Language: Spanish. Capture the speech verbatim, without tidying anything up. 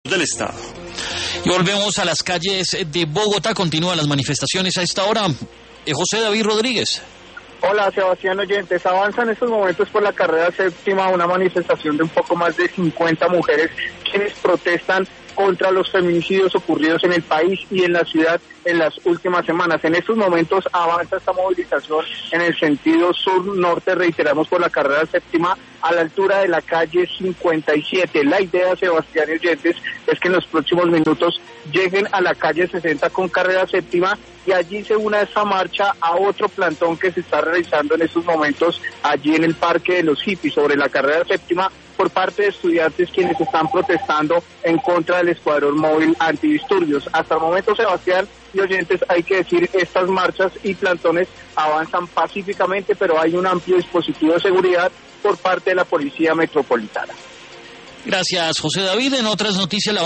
del Estado. Y volvemos a las calles de Bogotá. Continúan las manifestaciones a esta hora. Eh, José David Rodríguez. Hola, Sebastián oyentes. Avanza en estos momentos por la carrera séptima una manifestación de un poco más de cincuenta mujeres quienes protestan contra los feminicidios ocurridos en el país y en la ciudad en las últimas semanas. En estos momentos avanza esta movilización en el sentido sur-norte, reiteramos, por la carrera séptima a la altura de la calle cincuenta y siete. La idea, Sebastián y oyentes, es que en los próximos minutos lleguen a la calle sesenta con carrera séptima y allí se una esta marcha a otro plantón que se está realizando en estos momentos allí en el Parque de los Hippies sobre la carrera séptima por parte de estudiantes quienes están protestando en contra del escuadrón móvil antidisturbios. Hasta el momento, Sebastián y oyentes, hay que decir, estas marchas y plantones avanzan pacíficamente, pero hay un amplio dispositivo de seguridad por parte de la Policía Metropolitana. Gracias, José David. En otras noticias, la